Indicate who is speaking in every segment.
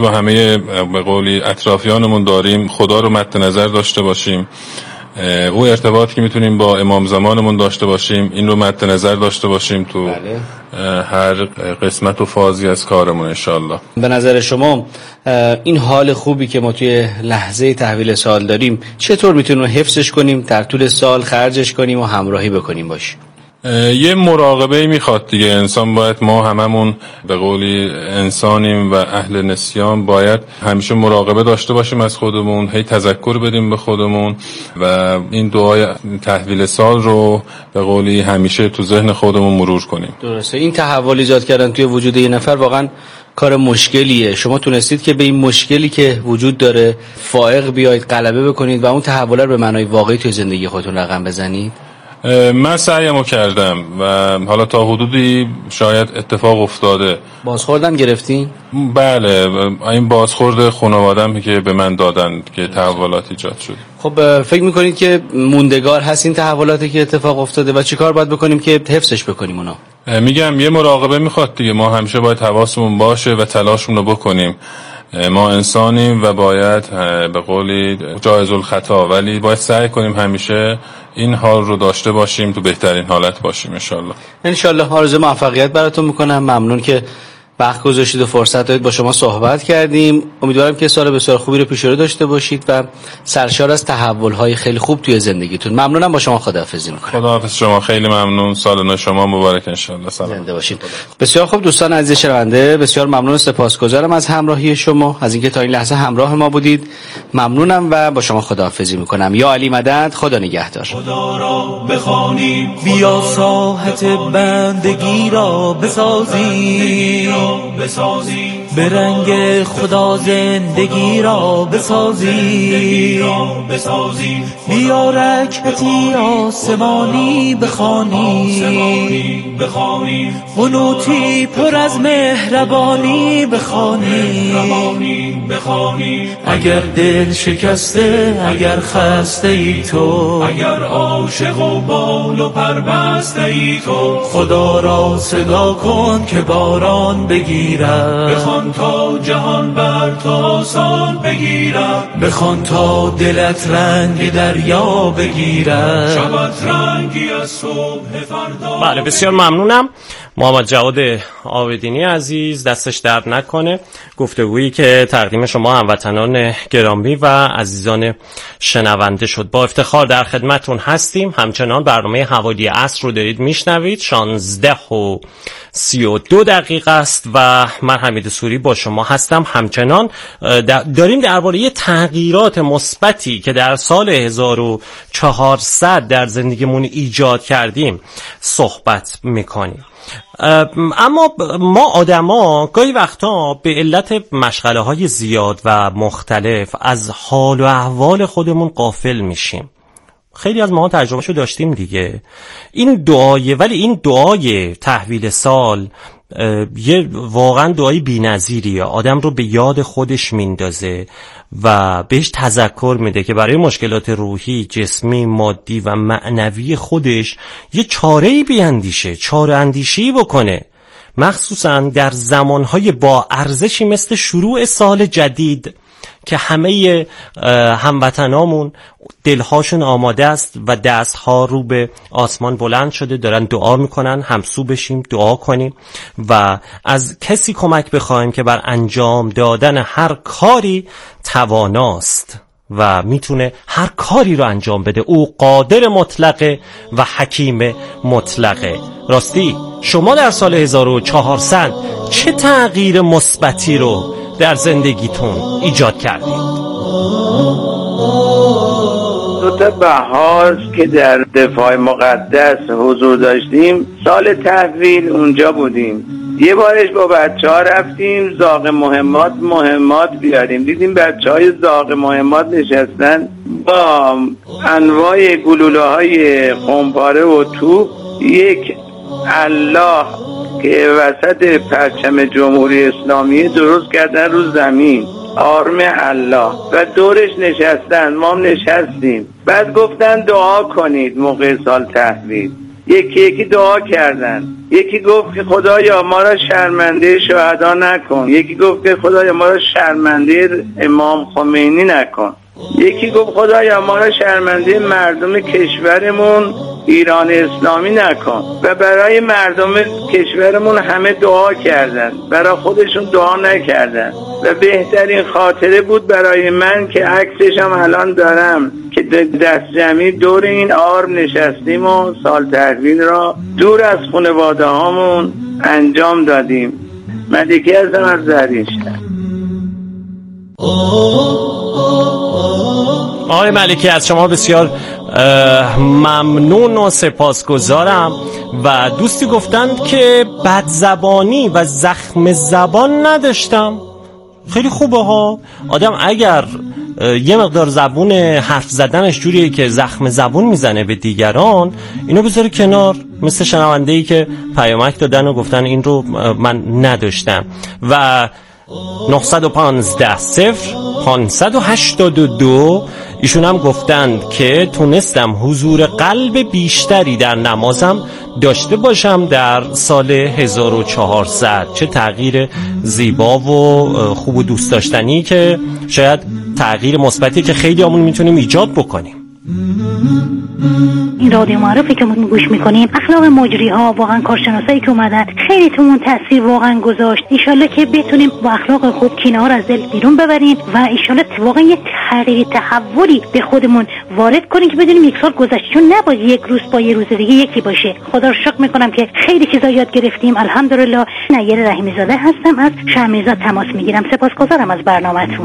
Speaker 1: با همه به قولی اطرافیانمون داریم خدا رو مد نظر داشته باشیم. او ارتباطی که میتونیم با امام زمانمون داشته باشیم این رو مد نظر داشته باشیم تو هر قسمت و فازی از کارمون انشالله.
Speaker 2: به نظر شما این حال خوبی که ما توی لحظه تحویل سال داریم چطور میتونیم حفظش کنیم، در طول سال خرجش کنیم و همراهی بکنیم باش؟
Speaker 1: یه مراقبه میخواد دیگه. انسان باید، ما هممون به قولی انسانیم و اهل نسیان، باید همیشه مراقبه داشته باشیم از خودمون، هی تذکر بدیم به خودمون و این دعای تحویل سال رو به قولی همیشه تو ذهن خودمون مرور کنیم.
Speaker 2: درسته. این تحول ایجاد کردن توی وجود یه نفر واقعا کار مشکلیه. شما تونستید که به این مشکلی که وجود داره فائق بیاید، غلبه بکنید و اون تحول رو به معنای واقعی توی زندگی خودتون رقم بزنید؟
Speaker 1: من سعیمو کردم و حالا تا حدودی شاید اتفاق افتاده.
Speaker 2: بازخوردم گرفتین؟
Speaker 1: بله، این بازخورد خانواده‌ام که به من دادن که تحولات ایجاد شد.
Speaker 2: خب فکر میکنید که موندگار هست این تحولاتی که اتفاق افتاده و چیکار باید بکنیم که حفظش بکنیم اونا؟
Speaker 1: میگم یه مراقبه میخواد دیگه. ما همیشه باید حواسمون باشه و تلاشمون رو بکنیم. ما انسانیم و باید به قولی جایز الخطا، ولی باید سعی کنیم همیشه این حال رو داشته باشیم، تو بهترین حالت باشیم انشالله.
Speaker 2: آرزوی موفقیت براتون میکنم. ممنون که وقت گذاشتید و فرصت دادید با شما صحبت کردیم. امیدوارم که سال بسیار خوبی رو پیش رو داشته باشید و سرشار از تحول‌های خیلی خوب توی زندگیتون. ممنونم. با شما خداحافظی میکنم.
Speaker 1: خداحافظ شما. خیلی ممنون. سال نو شما مبارک انشالله.
Speaker 2: زنده باشید. بسیار خوب دوستان عزیز شنونده، بسیار ممنون و سپاسگزارم از همراهی شما، از اینکه تا این لحظه همراه ما بودید. ممنونم و با شما خداحافظی میکنم. یا علی مدد. خدا نگهدار.
Speaker 3: خدا را بخوانیم، بیا ساحت بندگی را بسازیم، به رنگ خدا زندگی را بسازیم، بیا رکعتی آسمانی بخوانیم، قنوتی پر از مهربانی بخوانیم. اگر دل شکسته، اگر خسته ای تو، اگر عاشق و بال و پربسته ای تو، خدا را صدا کن که باران بگیرد، بخوان تا جهان بر تو آسان بگیرد، بخوان تا دلت رنگ دریا بگیرد، شبت رنگی از صبح فردا.
Speaker 4: بله، بسیار ممنونم. محمد جواد عابدینی عزیز، دستش درد نکنه. گفتگویی که تقدیم شما هموطنان گرامی و عزیزان شنونده شد. با افتخار در خدمتون هستیم. همچنان برنامه حوالی عصر رو دارید میشنوید. 16:32 است و من حمید سوری با شما هستم. همچنان داریم درباره تغییرات مثبتی که در سال 1400 در زندگیمون ایجاد کردیم صحبت میکنیم. اما ما آدما گاهی وقتا به علت مشغله های زیاد و مختلف از حال و احوال خودمون غافل میشیم. خیلی از ما تجربهشو داشتیم دیگه. ولی این دعای تحویل سال یه واقعا دعای بی‌نظیریه. آدم رو به یاد خودش میندازه و بهش تذکر میده که برای مشکلات روحی، جسمی، مادی و معنوی خودش یه چاره‌ای بیاندیشه، چاره اندیشی بکنه، مخصوصا در زمانهای با ارزشی مثل شروع سال جدید که همه هموطنامون دلهاشون آماده است و دستها رو به آسمان بلند شده، دارن دعا میکنن. همسو بشیم، دعا کنیم و از کسی کمک بخوایم که بر انجام دادن هر کاری تواناست و میتونه هر کاری رو انجام بده. او قادر مطلقه و حکیم مطلقه. راستی شما در سال 1400 چه تغییر مثبتی رو در زندگیتون ایجاد کردید؟
Speaker 5: دو تا بهار که در دفاع مقدس حضور داشتیم، سال تحویل اونجا بودیم. یه بارش با بچه‌ها رفتیم زاغ مهمات بیاریم. دیدیم بچه‌های زاغ مهمات نشستن با انواع گلوله‌های قنباره و توپ. یک الله که وسط پرچم جمهوری اسلامی درست کردن رو زمین، آرم الله، و دورش نشستن. ما هم نشستیم. بعد گفتن دعا کنید موقع سال تحویل. یکی دعا کردن. یکی گفت که خدایا ما را شرمنده شهدا نکن، یکی گفت که خدایا ما را شرمنده امام خمینی نکن، یکی گفت خدایا ما را شرمنده مردم کشورمون ایران اسلامی نکن. و برای مردم کشورمون همه دعا کردن، برای خودشون دعا نکردن. و بهترین خاطره بود برای من که عکسش هم الان دارم که دست جمعی دور این آرم نشستیم و سال تحویل را دور از خانواده هامون انجام دادیم. ملکی هستم از زرینشهر.
Speaker 4: آقای ملکی از شما بسیار ممنون و سپاسگزارم. و دوستی گفتند که بدزبانی و زخم زبان نداشتم. خیلی خوبه ها. آدم اگر یه مقدار زبون حرف زدنش جوریه که زخم زبون میزنه به دیگران، اینو بذاره کنار، مثل شنونده‌ای که پیامک دادن و گفتن این رو من نداشتم. و 915-0582 ایشون هم گفتند که تونستم حضور قلب بیشتری در نمازم داشته باشم در سال 1400. چه تغییر زیبا و خوب و دوست داشتنی که شاید تغییر مثبتی که خیلی همون میتونیم ایجاد بکنیم.
Speaker 6: این رادیو معرفی که ما گوش میکنیم، اخلاق مجری ها، واقعا کارشناسایی که اومدن خیلی تومون تاثیر واقعا گذاشت. ان که بتونیم با اخلاق خوب کینه ها را از دل بیرون ببریم و ان واقعا یک تغییر تحولی به خودمون وارد کنیم که بدونیم یک سال گذشت، چون نباید یک روز با یه روز دیگه یکی باشه. خدا رو شکر میکنم که خیلی چیزا یاد گرفتیم الحمدلله. نیر رحیمی زاده هستم، از شهرمیزاد تماس میگیرم. سپاسگزارم از برنامه‌تون.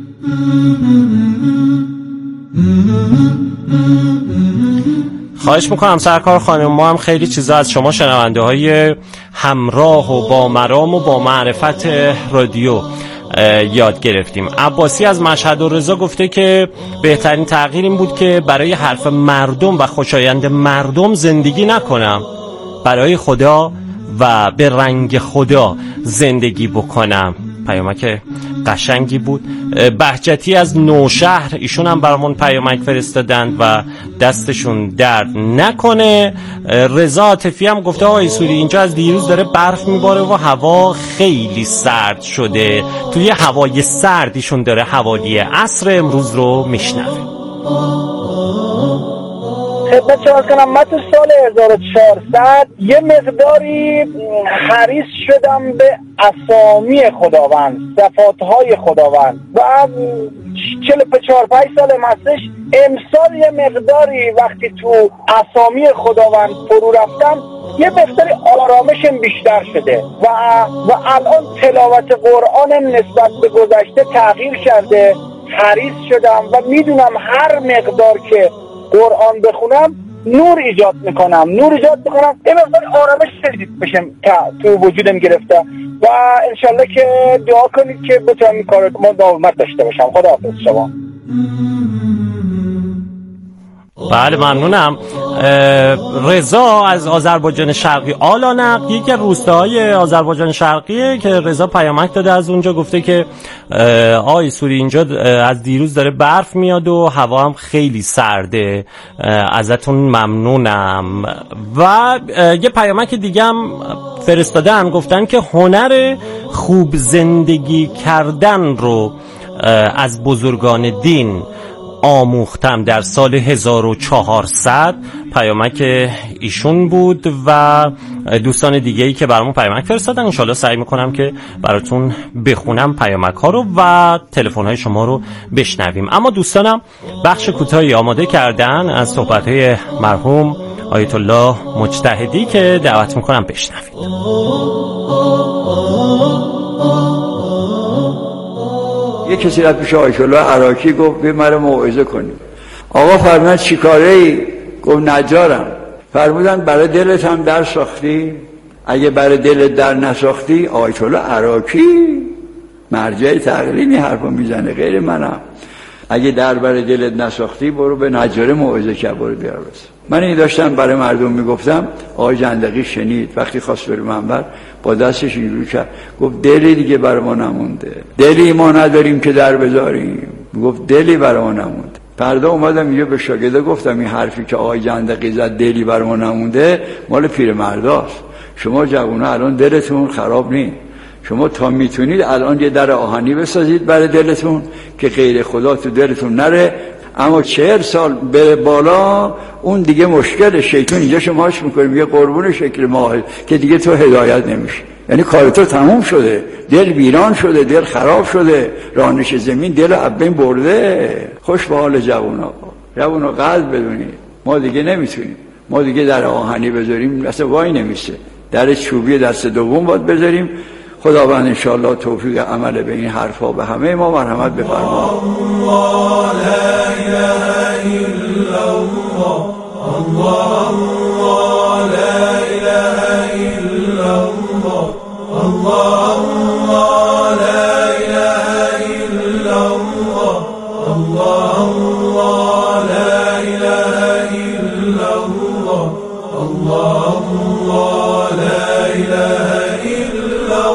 Speaker 4: خواهش میکنم سرکار خانم، ما هم خیلی چیزا از شما شنونده های همراه و با مرام و با معرفت رادیو یاد گرفتیم. عباسی از مشهد و رضا گفته که بهترین تغییر این بود که برای حرف مردم و خوشایند مردم زندگی نکنم، برای خدا و به رنگ خدا زندگی بکنم. پیامک قشنگی بود. بهجتی از نوشهر، ایشون هم برامون پیامک فرستادند و دستشون درد نکنه. رضا عاطفی هم گفته آقای سوری اینجا از دیروز داره برف میباره و هوا خیلی سرد شده. توی هوای سرد ایشون داره حوالی عصر امروز رو میشنوه.
Speaker 7: خدمت شما کنم من تو سال 1400 یه مقداری حریص شدم به اسامی خداوند، صفاتهای خداوند و 44-45 سال هستش. امسال یه مقداری وقتی تو اسامی خداوند فرو رفتم یه مقداری آرامشم بیشتر شده و الان تلاوت قرآنم نسبت به گذشته تغییر کرده. حریص شدم و میدونم هر مقدار که قرآن بخونم نور ایجاد میکنم یه مقدار آرامش شدید بشم تو وجودم گرفته و انشالله که دعا کنید که بتونم این کار ما داومت داشته باشم. خدا حافظ شما.
Speaker 4: بله ممنونم. رضا از آذربایجان شرقی آلانق، یکی از روستاهای آذربایجان شرقیه که رضا پیامک داده از اونجا، گفته که آقای سوری اینجا از دیروز داره برف میاد و هوا هم خیلی سرده، ازتون ممنونم. و یه پیامک دیگه هم فرستادن، گفتن که هنر خوب زندگی کردن رو از بزرگان دین آموختم در سال 1400. پیامک ایشون بود و دوستان دیگه‌ای که برامون پیامک فرستادن. انشالله سعی میکنم که براتون بخونم پیامک ها رو و تلفن های شما رو بشنویم. اما دوستانم بخش کوتاهی آماده کردن از صحبت های مرحوم آیت الله مجتهدی که دعوت میکنم بشنوید.
Speaker 8: یه کسی رفت پیش آیت الله عراقی گفت بیا مرا موعظه کنی. آقا فرمود چی کاره ای؟ گفت نجارم. فرمودن برای دلت هم در ساختی؟ اگه برای دلت در نساختی، آیت الله عراقی مرجع تقلیمی حرفا میزنه، غیر منم. اگه در برای دلت نساختی برو به نجار موعظه که برو بیار بس. من این داشتم برای مردم میگفتم. آقای جندقی شنید، وقتی خواست بره منبر با دستش اینجوری کرد، گفت دلی دیگه برای ما نمونده، دلی ما نداریم که در بذاریم. گفت دلی برای ما نمونده. فردا اومدم اینجا به شاگرده گفتم این حرفی که آقای جندقی زد دلی برای ما نمونده مال پیرمرداست. شما جوونا الان دلتون خراب نیست، شما تا میتونید الان یه در آهنی بسازید برای دلتون که غیر خدا تو دلتون نره. اما 40 سال به بالا اون دیگه مشکل شیطان اینجا شماش میکنه، میگه قربون شکل ماه که دیگه تو هدایت نمیشه، یعنی کار تو تموم شده، دل ویران شده، دل خراب شده، رانش زمین دل ابین برده. خوش به حال جوونا قلب بدونید ما دیگه نمیتونیم، ما دیگه در آهنی بذاریم اصلا وای نمیشه، در چوبی دست دوم باید بذاریم. خداوند انشاءالله توفیق عمل به این حرفا به همه ما مرحمت بفرما. الله لا اله الا الله، الله لا اله الا الله، الله لا اله الا الله، الله لا اله الا الله، الله لا اله الا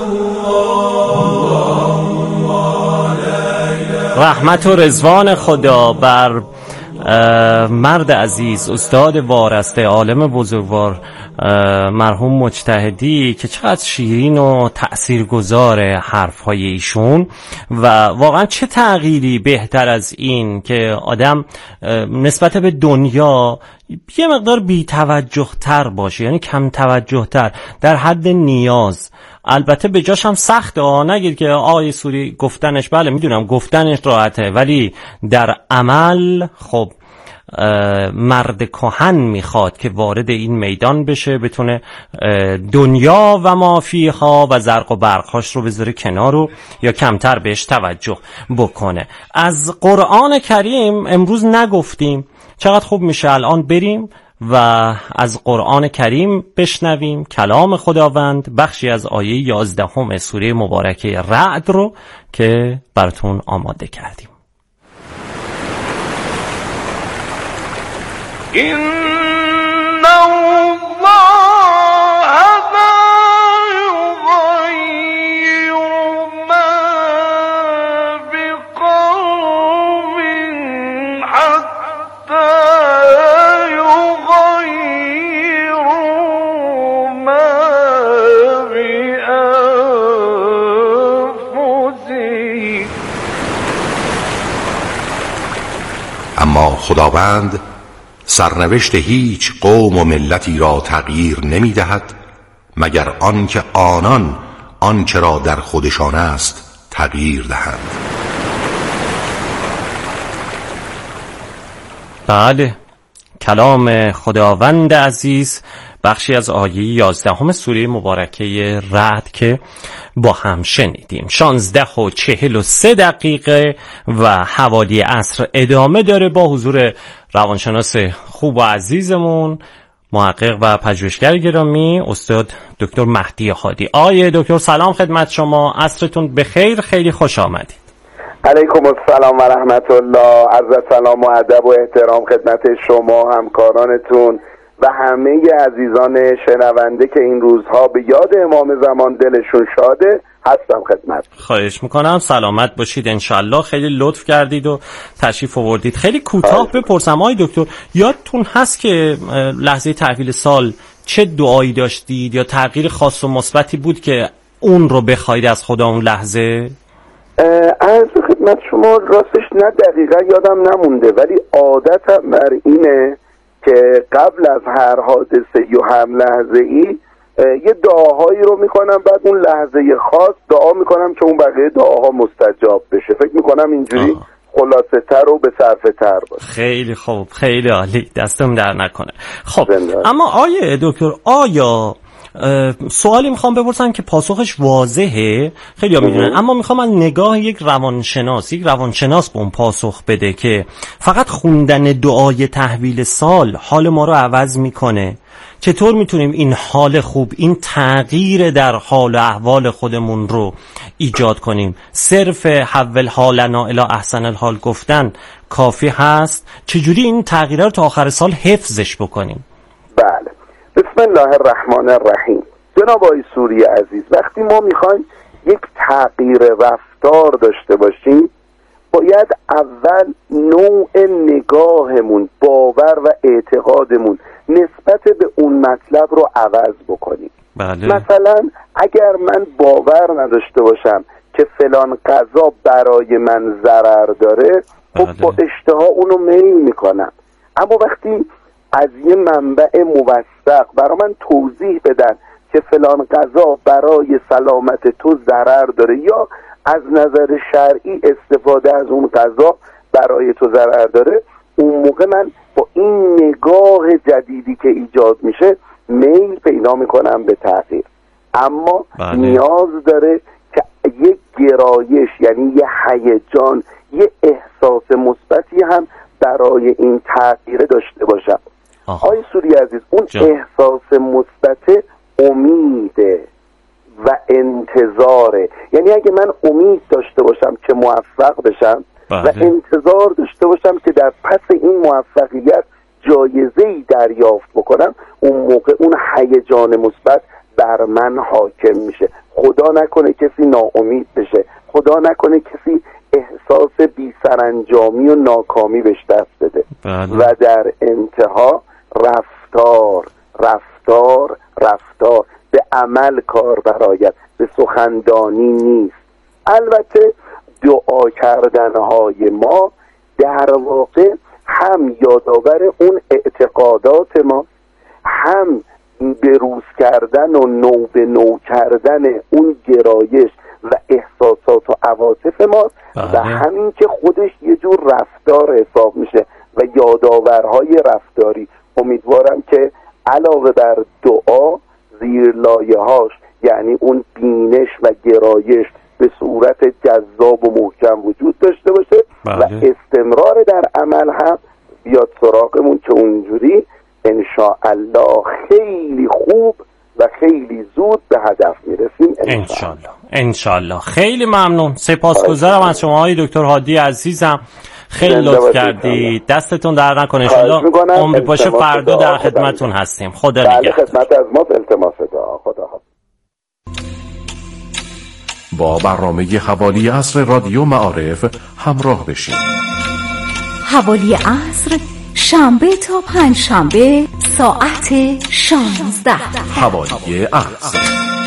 Speaker 4: رحمت و رضوان خدا بر مرد عزیز استاد وارسته عالم بزرگوار مرحوم مجتهدی که چقدر شیرین و تأثیرگذار حرفهای ایشون و واقعا چه تغییری بهتر از این که آدم نسبت به دنیا یه مقدار بی توجه تر باشه، یعنی کم توجه تر در حد نیاز. البته به جاش هم سخته، نگید که آقای سوری گفتنش، بله میدونم گفتنش راحته، ولی در عمل خب مرد کهن میخواد که وارد این میدان بشه، بتونه دنیا و ما فیها و زرق و برقهاش رو بذاره کنار رو یا کمتر بهش توجه بکنه. از قرآن کریم امروز نگفتیم، چقدر خوب میشه الان بریم و از قرآن کریم بشنویم کلام خداوند، بخشی از آیه 11 سوره مبارکه رعد رو که براتون آماده کردیم.
Speaker 3: إن الله لا يغير ما بقوم حتى يغيروا ما بأنفسهم.
Speaker 9: اما خداوند سرنوشت هیچ قوم و ملتی را تغییر نمی دهد مگر آنکه آنان آنچه را در خودشان است تغییر دهند.
Speaker 4: بله، کلام خداوند عزیز، بخشی از آیه 11 سوره مبارکه رعد که با هم شنیدیم. 16:43 و حوالی عصر ادامه داره با حضور روانشناس خوب و عزیزمون، محقق و پژوهشگر گرامی استاد دکتر مهدی هادی. آقای دکتر سلام خدمت شما، عصرتون بخیر، خیلی خوش آمدید.
Speaker 10: علیکم السلام و رحمت الله. عرض سلام و ادب و احترام خدمت شما، همکارانتون و همه عزیزان شنونده که این روزها به یاد امام زمان دلشون شاده. هستم خدمت.
Speaker 4: خواهش میکنم، سلامت باشید انشالله. خیلی لطف کردید و تشریف آوردید. خیلی کوتاه بپرسم آقای دکتر، یادتون هست که لحظه تحویل سال چه دعایی داشتید یا تغییر خاص و مثبتی بود که اون رو بخواید از خدا اون لحظه؟
Speaker 10: عرض خدمت شما راستش نه دقیقا یادم نمونده، ولی عادتم بر اینه که قبل از هر حادثه یا هم لحظه ای یه دعاهایی رو میکنم، بعد اون لحظه خاص دعا میکنم که اون بقیه دعاها مستجاب بشه. فکر میکنم اینجوری خلاصه تر و به صرفه تر باشه.
Speaker 4: خیلی خوب، خیلی عالی، دستم در نکنه. خب اما آیه دکتر، آیا سوالی میخوام بپرسم که پاسخش واضحه، خیلی ها میدونن، اما میخوام از نگاه یک روانشناس به اون پاسخ بده که فقط خوندن دعای تحویل سال حال ما رو عوض میکنه. چطور میتونیم این حال خوب، این تغییر در حال و احوال خودمون رو ایجاد کنیم؟ صرف حول حالنا الی احسن الحال گفتن کافی هست؟ چجوری این تغییرات رو تا آخر سال حفظش بکنیم؟
Speaker 10: بله، بسم الله الرحمن الرحیم. جناب آقای سوری عزیز، وقتی ما میخوایم یک تغییر رفتار داشته باشیم، باید اول نوع نگاهمون، باور و اعتقادمون نسبت به اون مطلب رو عوض بکنیم.
Speaker 4: بله.
Speaker 10: مثلا اگر من باور نداشته باشم که فلان غذا برای من ضرر داره، خب با اشتها اونو میل میکنم. اما وقتی از یه منبع موثق برای من توضیح بدن که فلان غذا برای سلامت تو ضرر داره یا از نظر شرعی استفاده از اون غذا برای تو ضرر داره، اون موقع من با این نگاه جدیدی که ایجاد میشه میل پیدا میکنم به تغییر. اما نیاز داره که یک گرایش، یعنی یه هیجان، یه احساس مثبتی هم برای این تغییر داشته باشم. آقای سوری عزیز، اون احساس مثبت امیده و انتظاره. یعنی اگه من امید داشته باشم که موفق بشم و انتظار داشته باشم که در پس این موفقیت جایزه‌ای دریافت بکنم، اون موقع اون هیجان مثبت بر من حاکم میشه. خدا نکنه کسی ناامید بشه، خدا نکنه کسی احساس بی سرانجامی و ناکامی بهش دست بده. و در انتها رفتار به عمل کار برآید، به سخندانی نیست. البته دعا کردنهای ما در واقع هم یادآور اون اعتقادات ما، هم بروز کردن و نو به نو کردن اون گرایش و احساسات و عواطف ما و همین که خودش یه جور رفتار حساب میشه و یادآورهای رفتاری. امیدوارم که علاوه بر دعا زیر لایه‌هاش، یعنی اون بینش و گرایش، به صورت جذاب و محکم وجود داشته باشه و استمرار در عمل هم بیاد سراغمون که اونجوری انشاءالله خیلی خوب و خیلی زود به هدف میرسیم.
Speaker 4: انشاءالله. خیلی ممنون، سپاسگزارم از شما های دکتر هادی عزیزم، خیلی لطف کردید. دستتون در نکنه، انشاءالله عمری باشه فردا در خدمتون هستیم. خدا نگهدار.
Speaker 10: خدمت از ما التماس دعا. خدا حافظ.
Speaker 9: با برنامه حوالی عصر رادیو معارف همراه بشید.
Speaker 11: حوالی عصر شنبه تا پنجشنبه ساعت 16.
Speaker 9: حوالی عصر.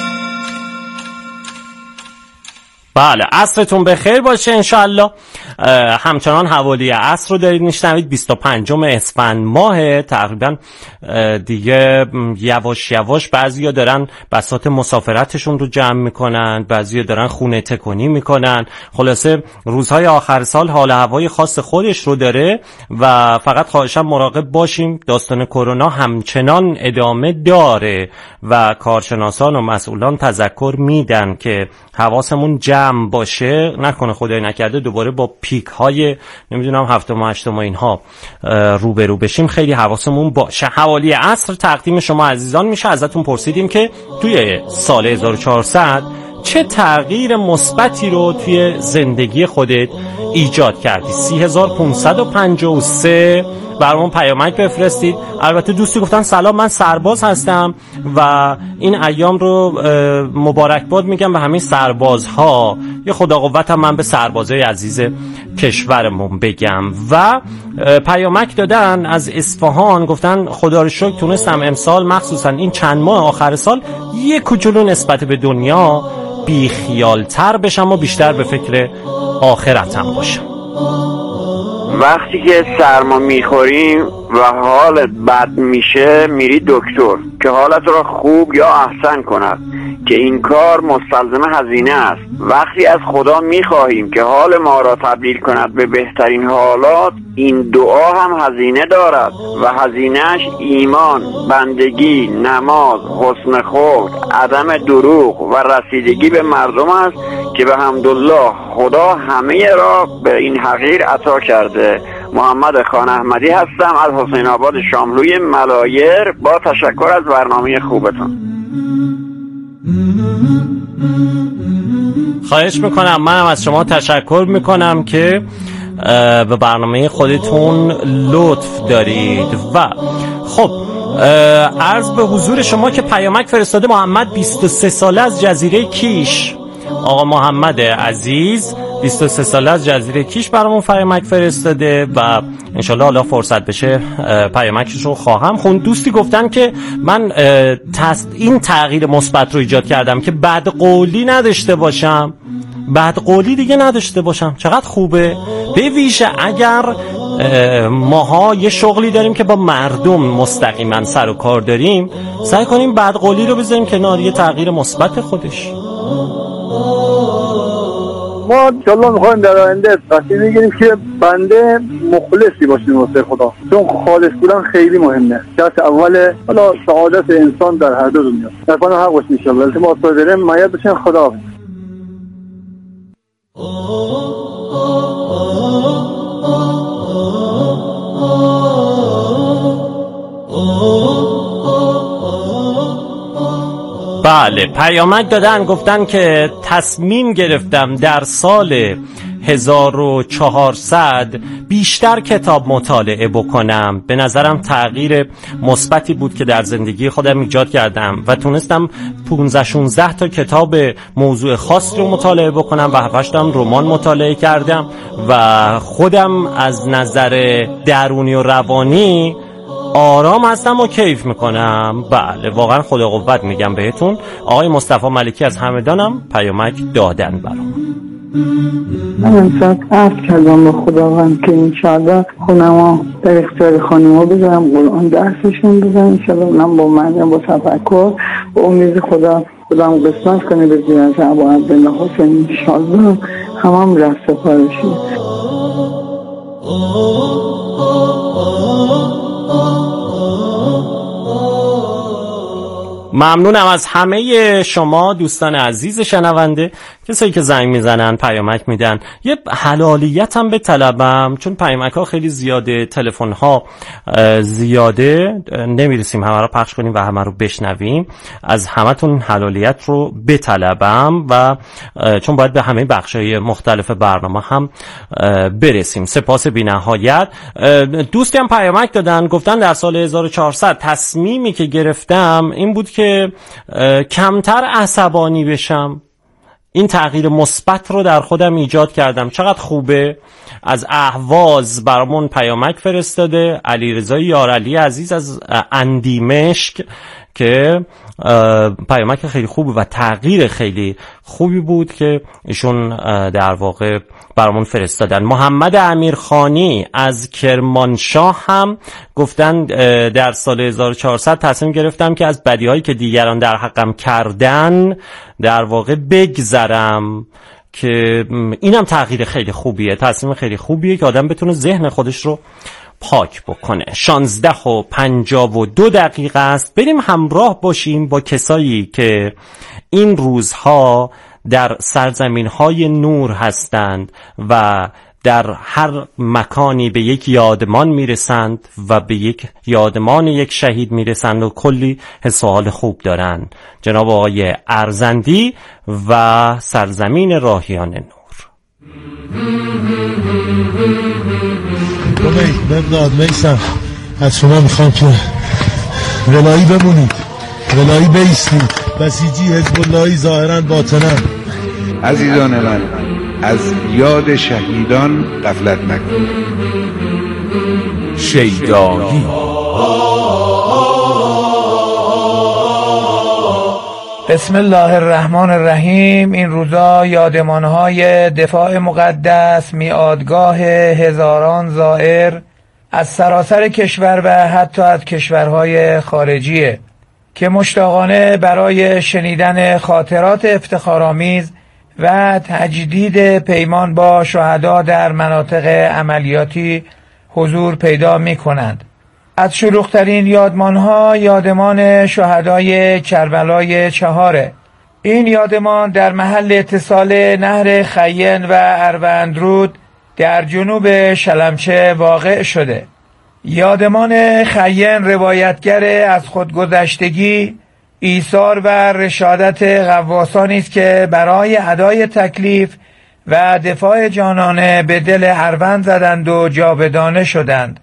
Speaker 4: بله، عصرتون بخیر باشه انشالله. همچنان حوالی عصر رو دارید میشنوید. 25 اسفند ماه، تقریبا دیگه یواش یواش بعضیا دارن بساط مسافرتشون رو جمع میکنن، بعضیا دارن خونه تکونی میکنن. خلاصه روزهای آخر سال حال هوای خاص خودش رو داره و فقط خواهشم مراقب باشیم. داستان کرونا همچنان ادامه داره و کارشناسان و مسئولان تذکر میدن که حواسمون جمع باشه، نکنه خدای نکرده دوباره با پیک های نمیدونم 7 و 8 و اینها روبرو بشیم. خیلی حواسمون باشه. حوالی عصر تقدیم شما عزیزان میشه. ازتون پرسیدیم که توی سال 1400 چه تغییر مثبتی رو توی زندگی خودت ایجاد کردی. 3553 برامون پیامک بفرستید. البته دوستی گفتن سلام، من سرباز هستم و این ایام رو مبارکباد میگم به همین سربازها. یه خدا قوت هم من به سربازای عزیز کشورمون بگم. و پیامک دادن از اصفهان، گفتن خدا رو شکر تونستم امسال مخصوصا این چند ماه آخر سال یه کوچولو نسبت به دنیا بی خیالتر بشم و بیشتر به فکر آخرتم باشم.
Speaker 5: وقتی که سرما میخوریم و حالت بد میشه میری دکتر که حالت را خوب یا احسن کند، که این کار مستلزم هزینه است. وقتی از خدا میخواهیم که حال ما را تبدیل کند به بهترین حالات، این دعا هم هزینه دارد و هزینهش ایمان، بندگی، نماز، حسن خلق، عدم دروغ و رسیدگی به مردم است که به حمدالله خدا همه را به این حقیر عطا کرده. محمد خان احمدی هستم از حسین آباد شاملوی ملایر. با تشکر از برنامه خوبتون.
Speaker 4: خواهش میکنم. منم از شما تشکر میکنم که به برنامه خودتون لطف دارید. و خب عرض به حضور شما که پیامک فرستاده محمد 23 ساله از جزیره کیش. آقا محمد عزیز 23 ساله از جزیره کیش برامون پیامک فرستاده و انشالله حالا فرصت بشه پیامکش رو خواهم خوند. دوستی گفتن که من این تغییر مثبت رو ایجاد کردم که بدقولی نداشته باشم، بدقولی دیگه نداشته باشم. چقدر خوبه. به ویژه اگر ماها یه شغلی داریم که با مردم مستقیما سر و کار داریم، سعی کنیم بدقولی رو بذاریم کنار، یه تغییر مثبت خودش.
Speaker 12: ما انشالله میخوایم در آینده تصمیم بگیریم که بنده مخلصی باشیم واسه خدا، چون خالص بودن خیلی مهمه. شرط اول حالا سعادت انسان در هر دو دنیا. در پناه حق باشیم انشالله. التماس داریم مایل بشین. خدا.
Speaker 4: بله، پیامک دادن گفتن که تصمیم گرفتم در سال 1400 بیشتر کتاب مطالعه بکنم. به نظرم تغییر مثبتی بود که در زندگی خودم ایجاد کردم و تونستم 15-16 تا کتاب موضوع خاص رو مطالعه بکنم و 7-8 تا رمان مطالعه کردم و خودم از نظر درونی و روانی آرام هستم و کیف میکنم. بله واقعا خدا قوت میگم بهتون. آقای مصطفی ملکی از همدانم پیامک دادن برام.
Speaker 13: من امسال عرض کردم به خداوند که انشاءالله خونما در اختیار خانم‌ها بذارم، قرآن درسشون بذارم انشاءالله. من با معنی با تفکر و امید خودم قسمت کنه به زیارت ابا عبدالله حسین انشاءالله همم رفت سفارشی.
Speaker 4: ممنونم از همه شما دوستان عزیز شنونده، کسایی که زنگ میزنن پیامک میدن. یه حلالیت هم به طلبم، چون پیامک ها خیلی زیاده، تلفن ها زیاده، نمیرسیم همه رو پخش کنیم و همه رو بشنویم. از همتون حلالیت رو به طلبم و چون باید به همه بخشای مختلف برنامه هم برسیم. سپاس بی نهایت. دوستی هم پیامک دادن گفتن در سال 1400 تصمیمی که گرفتم این بود که کمتر عصبانی بشم. این تغییر مثبت رو در خودم ایجاد کردم. چقدر خوبه. از اهواز برامون پیامک فرستاده علیرضا یارعلی عزیز از اندیمشق که پیامک خیلی خوبی و تغییر خیلی خوبی بود که ایشون در واقع برامون فرستادن. محمد امیرخانی از کرمانشاه هم گفتن در سال 1400 تصمیم گرفتم که از بدیهایی که دیگران در حقم کردن در واقع بگذرم، که اینم تغییر خیلی خوبیه، تصمیم خیلی خوبیه که آدم بتونه ذهن خودش رو پاک بکنه. 16:52 است. بریم همراه باشیم با کسایی که این روزها در سرزمین‌های نور هستند و در هر مکانی به یک یادمان میرسند و به یک یادمان یک شهید میرسند و کلی حس و حال خوب دارن. جناب آقای ارزندی و سرزمین راهیان نور.
Speaker 14: ببداد میسم از شما میخوام که ولایی بمونید، ولایی بیستید، بسیجی حزب اللهی ظاهرا باطنا.
Speaker 15: عزیزان من، از یاد شهیدان غفلت نکنید.
Speaker 16: شیدایی.
Speaker 17: بسم الله الرحمن الرحیم. این روزا یادمانهای دفاع مقدس، میادگاه هزاران زائر از سراسر کشور و حتی از کشورهای خارجیه که مشتاقانه برای شنیدن خاطرات افتخارآمیز و تجدید پیمان با شهدا در مناطق عملیاتی حضور پیدا می کنند. از شلوغ‌ترین یادمان‌ها یادمان شهدای کربلای 4. این یادمان در محل اتصال نهر خین و اروندرود در جنوب شلمچه واقع شده. یادمان خین روایتگر از خودگذشتگی، ایثار و رشادت غواصانی است که برای ادای تکلیف و دفاع جانانه به دل اروند زدند و جاودانه شدند.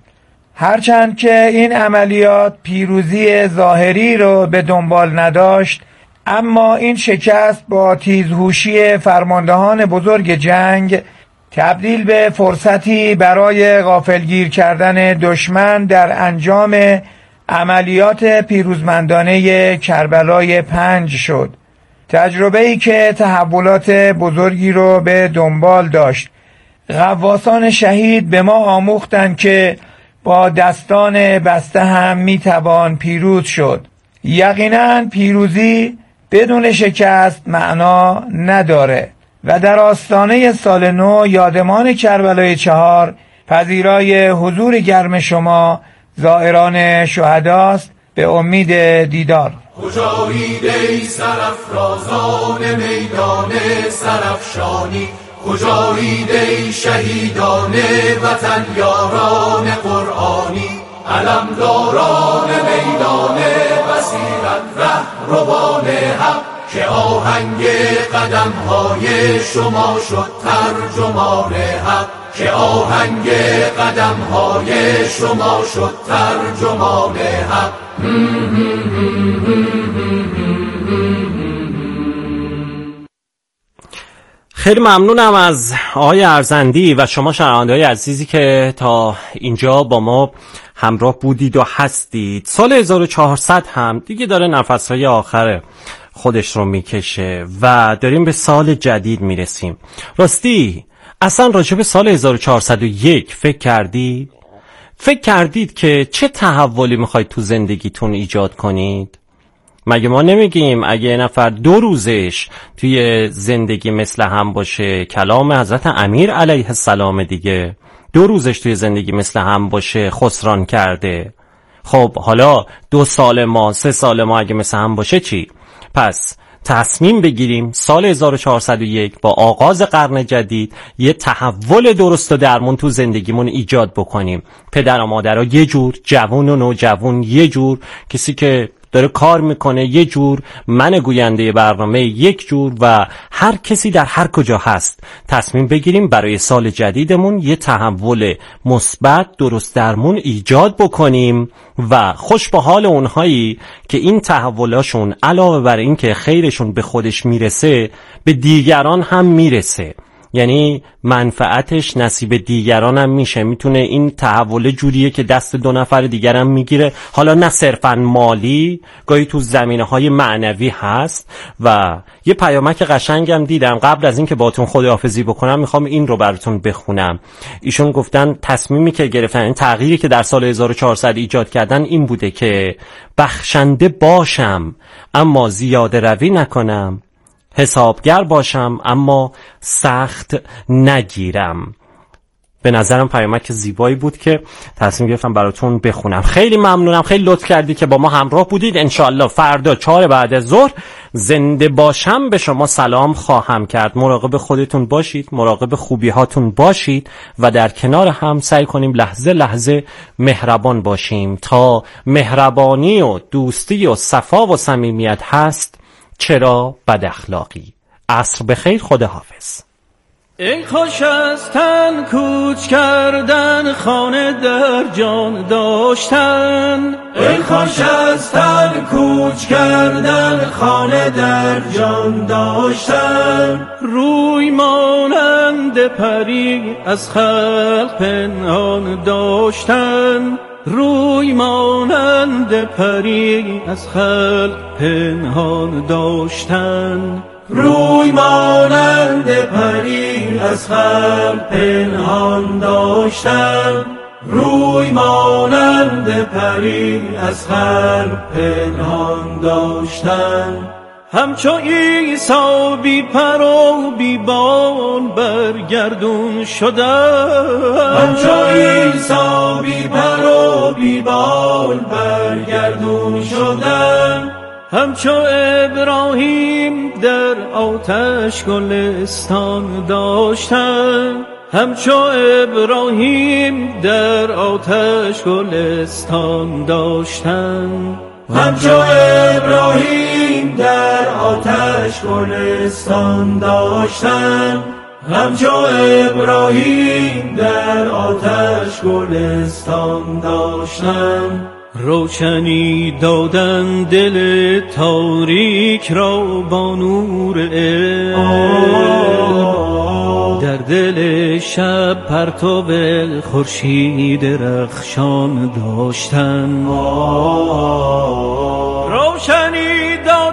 Speaker 17: هرچند که این عملیات پیروزی ظاهری رو به دنبال نداشت، اما این شکست با تیزهوشی فرماندهان بزرگ جنگ تبدیل به فرصتی برای غافلگیر کردن دشمن در انجام عملیات پیروزمندانه کربلای 5 شد. تجربه‌ای که تحولات بزرگی رو به دنبال داشت. غواصان شهید به ما آموختند که با دستان بسته هم میتوان پیروز شد. یقینا پیروزی بدون شکست معنا نداره و در آستانه سال نو یادمان کربلای 4 پذیرای حضور گرم شما زائران شهداست. به امید دیدار.
Speaker 3: کجایید ای سرافرازان میدان سرافشانی، کجایید ای شهیدان وطن یاران قرآنی، علمداران میدان بصیرت رهروان حق، که آهنگ قدم‌های شما شد ترجمان حق، که آهنگ قدم‌های شما شد ترجمان حق.
Speaker 4: خیلی ممنونم از آقای ارزندی و شما شنونده‌های عزیزی که تا اینجا با ما همراه بودید و هستید. سال 1400 هم دیگه داره نفسهای آخر خودش رو میکشه و داریم به سال جدید میرسیم. راستی اصلا راجع به سال 1401 فکر کردید؟ فکر کردید که چه تحولی میخواید تو زندگیتون ایجاد کنید؟ مگه ما نمیگیم اگه نفر 2 روزش توی زندگی مثل هم باشه، کلام حضرت امیر علیه السلام دیگه، 2 روزش توی زندگی مثل هم باشه خسران کرده. خب حالا 2 سال ما 3 سال ما اگه مثل هم باشه چی؟ پس تصمیم بگیریم سال 1401 با آغاز قرن جدید یه تحول درست و درمون تو زندگیمون ایجاد بکنیم. پدر و مادرها یه جور، جوون و نوجوون یه جور، کسی که داره کار میکنه یه جور، من گوینده برنامه یک جور و هر کسی در هر کجا هست تصمیم بگیریم برای سال جدیدمون یه تحول مثبت درست درمون ایجاد بکنیم و خوش به حال اونهایی که این تحولاشون علاوه بر این که خیرشون به خودش میرسه به دیگران هم میرسه، یعنی منفعتش نصیب دیگران هم میشه. میتونه این تحول جوریه که دست 2 نفر دیگر هم میگیره، حالا نه صرفا مالی، گاهی تو زمینه‌های معنوی هست. و یه پیامک قشنگم دیدم قبل از این که باهاتون خداحافظی بکنم، میخوام این رو براتون بخونم. ایشون گفتن تصمیمی که گرفتن، این تغییری که در سال 1400 ایجاد کردن این بوده که بخشنده باشم اما زیاده روی نکنم، حسابگر باشم اما سخت نگیرم. به نظرم پیامک زیبایی بود که تصمیم گرفتم براتون بخونم. خیلی ممنونم، خیلی لطف کردید که با ما همراه بودید. انشالله فردا 4 بعد از ظهر زنده باشم به شما سلام خواهم کرد. مراقب خودتون باشید، مراقب خوبی هاتون باشید و در کنار هم سعی کنیم لحظه لحظه مهربان باشیم. تا مهربانی و دوستی و صفا و صمیمیت هست چرا بد اخلاقی. عصر بخیر، خداحافظ.
Speaker 3: ای خوش از تن کوچ کردن، خانه در جان داشتن. ای خوش از تن کوچ کردن، خانه در جان داشتن. روی مانند پری از خلق پنهان داشتن. روی مانند پری از خلق پنهان داشتن. روی مانند پری از خلق پنهان داشتن. روی مانند پری از خلق پنهان داشتن. همچو عیسی بی پر و بی بال برگردون شدن. همچو عیسی بی پر و بی بال برگردون شدن. همچو ابراهیم در آتش گلستان داشتن. همچو ابراهیم در آتش گلستان داشتن. همچو ابراهیم در آتش گلستان داشتن. همچو ابراهیم در آتش گلستان داشتن. روشنی دادن دل تاریک را با نور عشق، در دل شب پرتو خورشید رخشان داشتن. روشنی دادن